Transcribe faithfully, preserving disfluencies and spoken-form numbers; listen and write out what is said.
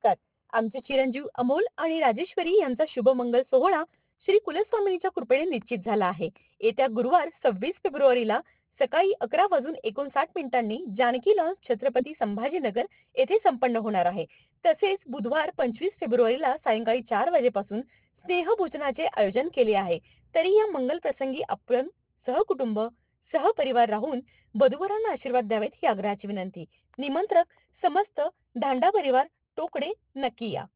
नमस्कार. आमचे चिरंजीव अमोल आणि राजेश्वरी यांचा शुभमंगल सोहळा श्री कुलस्वामिनीच्या कृपेने निश्चित झाला आहे. येत्या गुरुवार सव्वीस फेब्रुवारीला सकाळी अकरा वाजून एकोणसाठ मिनिटांनी जानकी लॉन्स छत्रपती संभाजीनगर येथे संपन्न होणार आहे. तसेच बुधवार पंचवीस फेब्रुवारीला सायंकाळी चार वाजेपासून स्नेहभोजनाचे आयोजन केले आहे. तरी या मंगल प्रसंगी आपण सहकुटुंब सहपरिवार राहून वधूवरांना आशीर्वाद द्यावेत ही आग्रहाची विनंती. निमंत्रक समस्त धांडा परिवार टोकडे नक्की या.